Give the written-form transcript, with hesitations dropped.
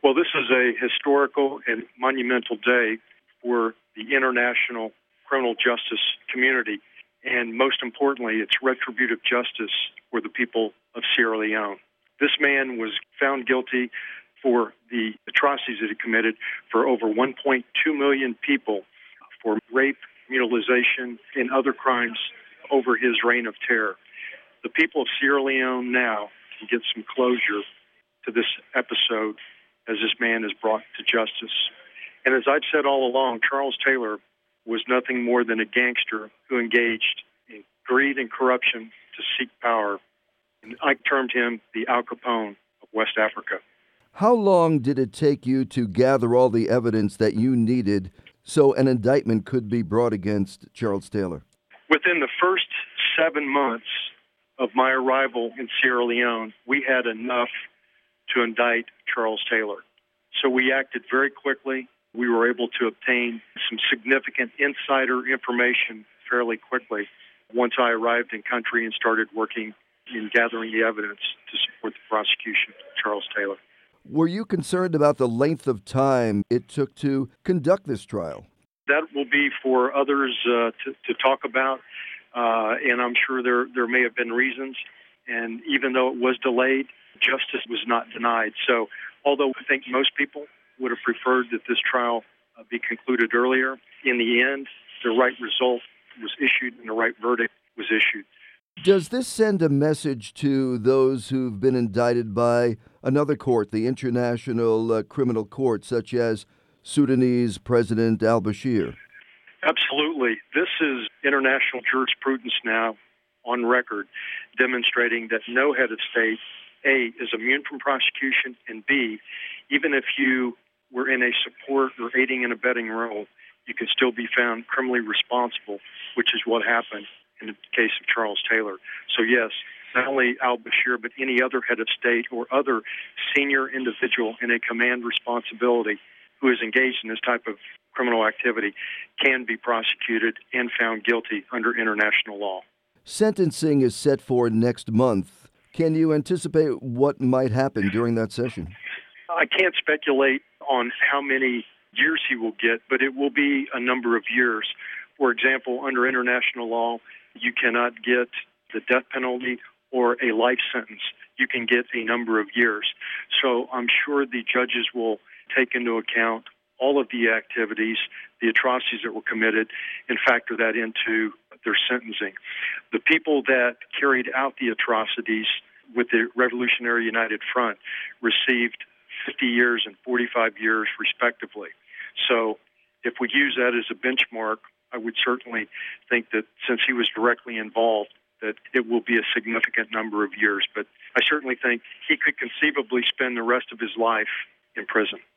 Well, this is a historical and monumental day for the international criminal justice community. And most importantly, it's retributive justice for the people of Sierra Leone. This man was found guilty for the atrocities that he committed for over 1.2 million people for rape, mutilation, and other crimes over his reign of terror. The people of Sierra Leone now can get some closure to this episode as this man is brought to justice. And as I've said all along, Charles Taylor was nothing more than a gangster who engaged in greed and corruption to seek power. And I termed him the Al Capone of West Africa. How long did it take you to gather all the evidence that you needed so an indictment could be brought against Charles Taylor? Within the first 7 months of my arrival in Sierra Leone, we had enough to indict Charles Taylor. So we acted very quickly. We were able to obtain some significant insider information fairly quickly once I arrived in country and started working in gathering the evidence to support the prosecution of Charles Taylor. Were you concerned about the length of time it took to conduct this trial? That will be for others to talk about, and I'm sure there may have been reasons. And even though it was delayed, justice was not denied. So although I think most people would have preferred that this trial be concluded earlier, in the end, the right result was issued and the right verdict was issued. Does this send a message to those who've been indicted by another court, the International Criminal Court, such as Sudanese President al-Bashir? Absolutely. This is international jurisprudence now on record demonstrating that no head of state, A, is immune from prosecution, and B, even if you were in a support or aiding and abetting role, you can still be found criminally responsible, which is what happened in the case of Charles Taylor. So yes, not only al-Bashir, but any other head of state or other senior individual in a command responsibility who is engaged in this type of criminal activity can be prosecuted and found guilty under international law. Sentencing is set for next month. Can you anticipate what might happen during that session? I can't speculate on how many years he will get, but it will be a number of years. For example, under international law, you cannot get the death penalty or a life sentence. You can get a number of years. So I'm sure the judges will take into account all of the activities, the atrocities that were committed, and factor that into their sentencing. The people that carried out the atrocities with the Revolutionary United Front received 50 years and 45 years, respectively. So if we use that as a benchmark, I would certainly think that since he was directly involved, that it will be a significant number of years. But I certainly think he could conceivably spend the rest of his life in prison.